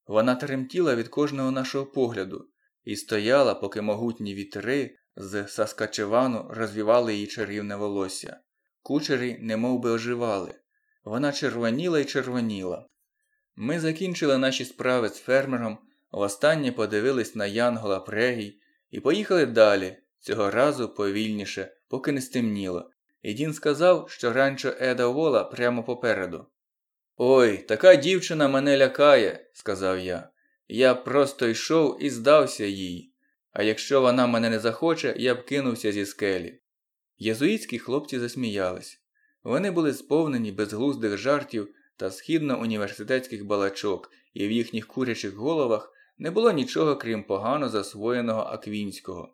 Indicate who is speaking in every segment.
Speaker 1: Вона тремтіла від кожного нашого погляду і стояла, поки могутні вітри з Саскачевану розвівали її чарівне волосся. Кучері немов би оживали. Вона червоніла і червоніла. Ми закінчили наші справи з фермером, востаннє подивились на янгола прерій і поїхали далі, цього разу повільніше, поки не стемніло. І Дін сказав, що ранчо Еда Уолла прямо попереду. «Ой, така дівчина мене лякає», – сказав я. «Я просто йшов і здався їй. А якщо вона мене не захоче, я б кинувся зі скелі». Єзуїтські хлопці засміялись. Вони були сповнені безглуздих жартів та східно-університетських балачок, і в їхніх курячих головах не було нічого, крім погано засвоєного аквінського.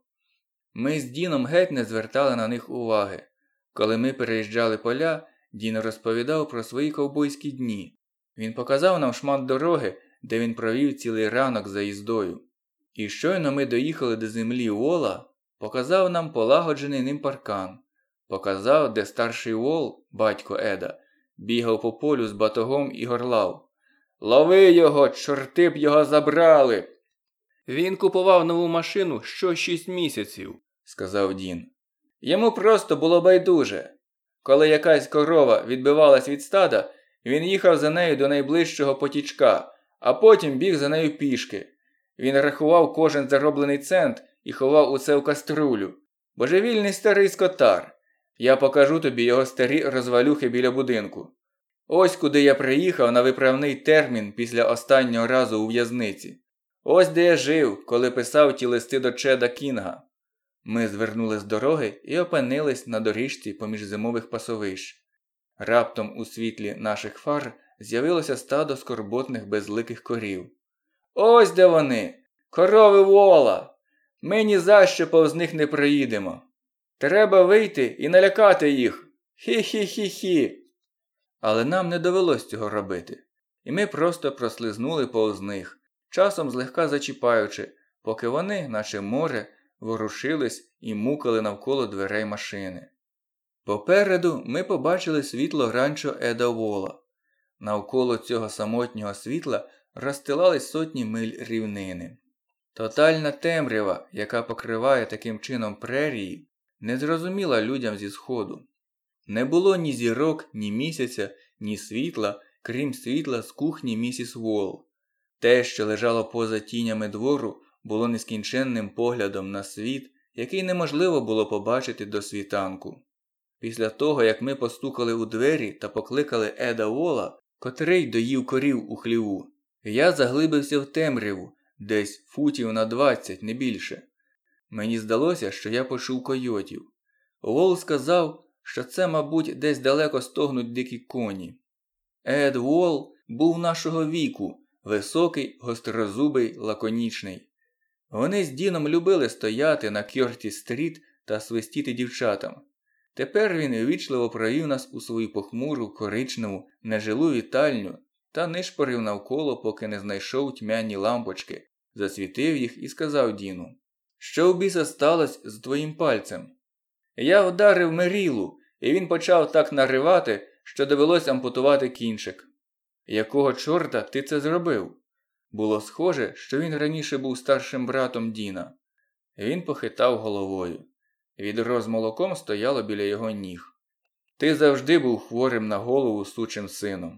Speaker 1: Ми з Діном геть не звертали на них уваги. Коли ми переїжджали поля, Дін розповідав про свої ковбойські дні. Він показав нам шмат дороги, де він провів цілий ранок за їздою. І щойно ми доїхали до землі Уолла, показав нам полагоджений ним паркан. Показав, де старший Уолл, батько Еда, бігав по полю з батогом і горлав. «Лови його, чорти б його забрали!» «Він купував нову машину що 6 місяців», – сказав Дін. «Йому просто було байдуже. Коли якась корова відбивалась від стада, він їхав за нею до найближчого потічка, а потім біг за нею пішки. Він рахував кожен зароблений цент і ховав усе в каструлю. Божевільний старий скотар. Я покажу тобі його старі розвалюхи біля будинку. Ось куди я приїхав на виправний термін після останнього разу у в'язниці. Ось де я жив, коли писав ті листи до Чеда Кінга». Ми звернули з дороги і опинились на доріжці поміж зимових пасовищ. Раптом у світлі наших фар з'явилося стадо скорботних безликих корів. «Ось де вони! Корови Уолла! Ми ні за що повз них не проїдемо. Треба вийти і налякати їх! Хі-хі-хі-хі!» Але нам не довелось цього робити. І ми просто прослизнули повз них, часом злегка зачіпаючи, поки вони, наче море, ворушились і мукали навколо дверей машини. Попереду ми побачили світло ранчо Еда Уолла. Навколо цього самотнього світла розстилались сотні миль рівнини. Тотальна темрява, яка покриває таким чином прерії, не зрозуміла людям зі сходу. Не було ні зірок, ні місяця, ні світла, крім світла з кухні місіс Уолл. Те, що лежало поза тінями двору, було нескінченним поглядом на світ, який неможливо було побачити до світанку. Після того, як ми постукали у двері та покликали Еда Уолла, котрий доїв корів у хліву, я заглибився в темряву, десь футів на 20, не більше. Мені здалося, що я почув койотів. Уолл сказав, що це, мабуть, десь далеко стогнуть дикі коні. Ед Уолл був нашого віку, високий, гострозубий, лаконічний. Вони з Діном любили стояти на Кьорті-стріт та свистіти дівчатам. Тепер він ввічливо провів нас у свою похмуру, коричневу, нежилу вітальню та нишпорив навколо, поки не знайшов тьмяні лампочки, засвітив їх і сказав Діну: «Що в біса сталося з твоїм пальцем?» «Я вдарив Мерілу, і він почав так наривати, що довелось ампутувати кінчик». «Якого чорта ти це зробив?» Було схоже, що він раніше був старшим братом Діна. Він похитав головою. Відро з молоком стояло біля його ніг. «Ти завжди був хворим на голову сучим сином».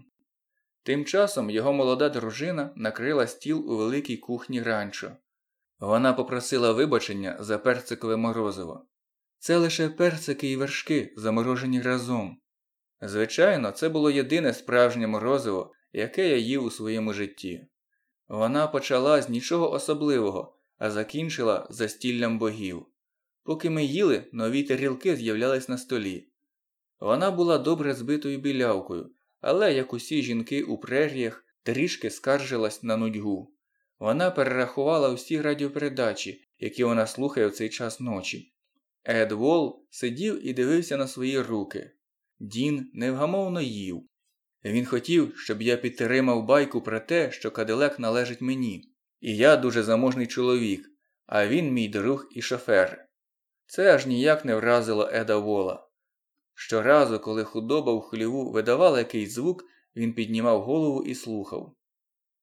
Speaker 1: Тим часом його молода дружина накрила стіл у великій кухні ранчо. Вона попросила вибачення за персикове морозиво. «Це лише персики і вершки, заморожені разом». Звичайно, це було єдине справжнє морозиво, яке я їв у своєму житті. Вона почала з нічого особливого, а закінчила застіллям богів. Поки ми їли, нові тарілки з'являлись на столі. Вона була добре збитою білявкою, але, як усі жінки у преріях, трішки скаржилась на нудьгу. Вона перерахувала всі радіопередачі, які вона слухає в цей час ночі. Ед Уолл сидів і дивився на свої руки. Дін невгамовно їв. Він хотів, щоб я підтримав байку про те, що Кадилак належить мені. І я дуже заможний чоловік, а він мій друг і шофер. Це аж ніяк не вразило Еда Уолла. Щоразу, коли худоба в хліву видавала якийсь звук, він піднімав голову і слухав.